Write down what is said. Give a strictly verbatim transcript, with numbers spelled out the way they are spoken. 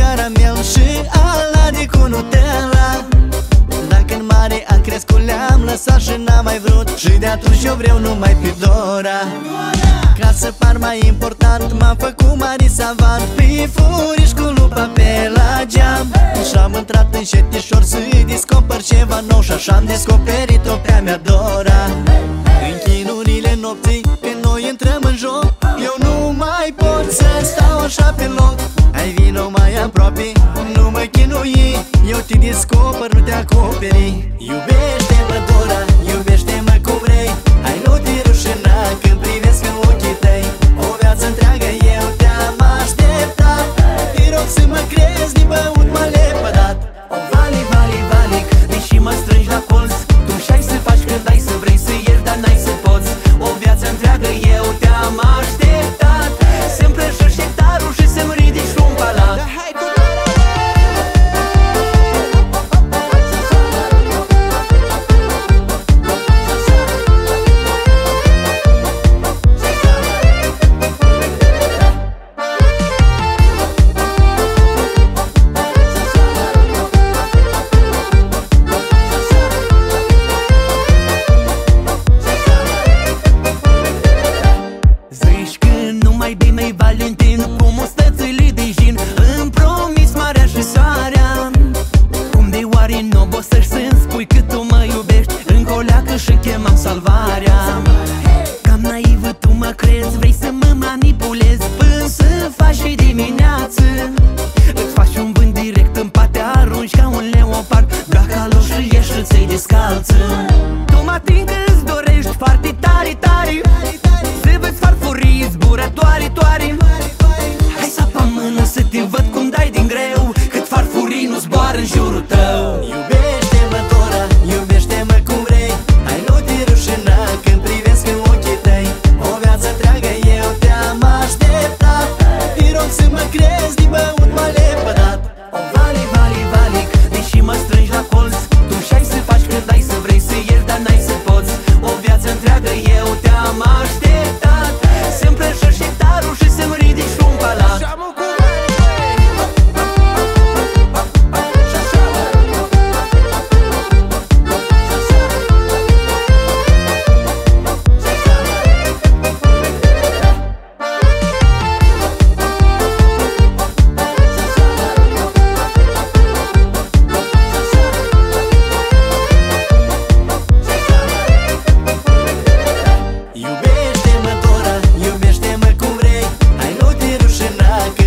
caramel și alade cu Nutella. Dacă în mare am crescut le-am lăsat și n-am mai vrut, și de atunci eu vreau numai pe Dora. Ca să par mai important m-am făcut mari savant, pe furiș cu lupa pe la geam. Și-am intrat încetișor să-i descoper ceva nou, și așa am descoperit-o pe-a mea Dora. În chinurile nopții, când noi intrăm în joc, eu nu mai pot să stau așa pe loc. Hai vino mai aproape, nu mă chinui, eu te descoper, nu te acoperi. Iubește-mă Dora, iubește-mă cum vrei, hai nu te rușina când privesc în ochii tăi. O viață întreagă eu te-am așteptat, te rog să mă crezi, din băut m-a lepădat. Vali, vali, valic, deși mă strângi la colț, tu șai să faci când ai să vrei să ierți, dar n-ai să poți. O viață întreagă eu te-am așteptat, să-mi plășești hectarul și să-mi ridici un palat. Valentin, cu mustățile de gin, îmi promis marea și soarea. Cum de oare n-obosești să-mi spui că tu mă iubești, încă o leacă și chemam salvarea. Cam naivă tu mă crezi, vrei să mă manipulezi până să faci și dimineață. Îți faci un vânt direct în pate, arunci ca un leopard, dacă alo și ieși și ți-i descalță. Tu mă ating că-ți dorești foarte tare, tare, să vezi farfurii zburătoare, toare. Hai să apă mână să te văd cum dai din greu, cât farfurii nu zboară în jurul tău. Iubește-mă Dora, iubește-mă cum vrei, hai nu te rușina când privesc în ochii tăi. O viață întreagă eu te-am așteptat, te rog să mă crezi, din băut m-a lepădat. Vali, vali, valic, deși mă strângi la colț, tu șai să faci când ai să vrei să ierți, dar n-ai să poți. O viață întreagă eu te-am așteptat, să-mi plășești hectarul și să-mi ridici un palat. Iubește-mă Dora, iubește-mă cum vrei, hai nu te rușina